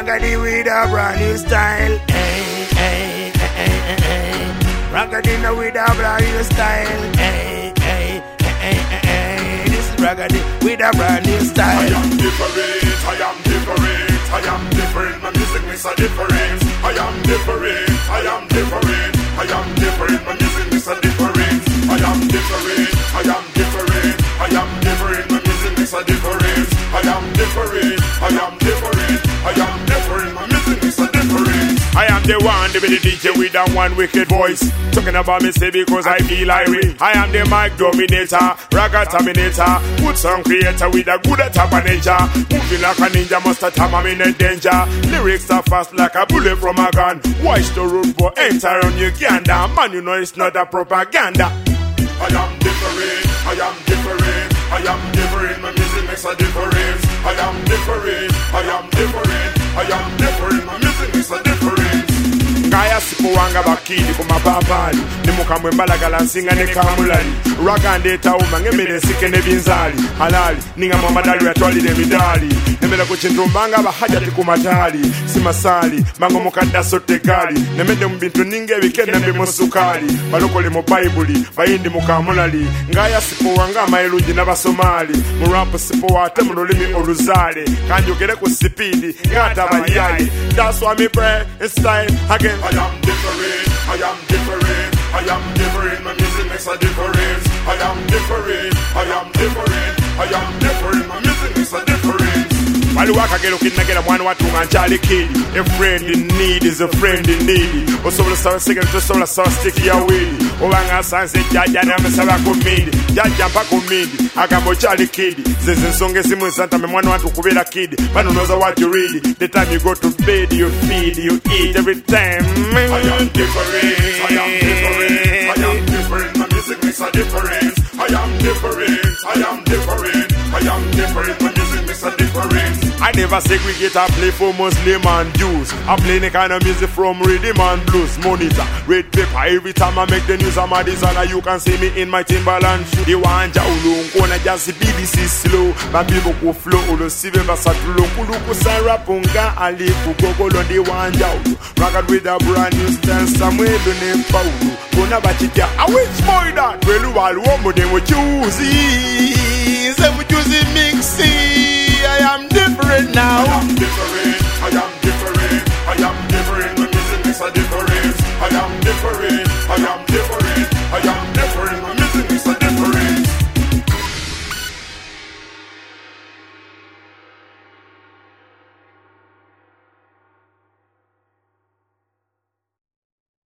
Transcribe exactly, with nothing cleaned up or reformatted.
Raggedy with a brand new style. Hey, hey, hey, hey, hey. Raggedy now with a brand new style. Hey, hey, hey, hey, hey. This is Raggedy with a brand new style. I am different, I am different, I am different. My music makes a difference. I am different, I am different, I am different. My music makes a difference. I am different, I am different, I am different. My music makes a difference. I am different, I am different, I am different. My music makes a difference. I am the one, the D J with that one wicked voice. Talking about me say because I feel irate. I am the mic dominator, ragga terminator, good song creator with a good attack nature. Moving like a ninja, must have time I'm in a danger. Lyrics are fast like a bullet from a gun. Watch the road for enter on Uganda. Man, you know it's not a propaganda. I am different, I am different, I am different. My music makes a difference. I am different, I am different, I am different. My music makes a difference. Ngaya sipo wanga bakidi kumapapali Nimuka mwembalagala nsinga ne kamulali Raga ndeta uma ngemele sike ne binzali Halali, ninga mamadali yatwali ne midali Nemele kuchintumbanga bahajati kumatali Simasali, mango mukanda sote gali Nemende mbintu ninge wikenda mbi musukali Balokole mu Bible, bayindi mukamulali Ngaya sipo wanga mailunji na basomali Murapu sipo wate mulolimi oluzale Kanjukele kusipidi, ngata bayali That's why me pray, it's time again. I am different, I am different, I am different. My music makes a difference. I am different, I am different, I am different. My music makes a difference. While waka get looking again, one what to man Charlie Kid. A friend in need is a friend in need. O so the sound second to so the sound sticky away. O wanga sans e jaja na me saba komedi. Jaja pa komedi. Agamo Charlie Kid. Zeze songe simu santa me mwana watu kubela kid. But no knows what you read. The time you go to bed, you feed, you eat every time. I am different, I am different, I am different. My music makes a difference. I am different, I am different, I am different. My music makes a difference. I never segregate, I play for Muslim and Jews. I play any kind of music from rhythm and blues. Monitor, red paper, every time I make the news I'm a designer. You can see me in my Timberland shoe. The one jaulu, nkona just B B C slow. Babibo ko flow, ulo sive basatulo. Kuluku sanra punga, alifu gogolo the one jaulu. Rocket with a brand new style, somewhere the name Paulu. Kona bachitia, I wish boy that. Welu walu omo de mo choosy. Say mo choosy mixy. I am different now. I am different.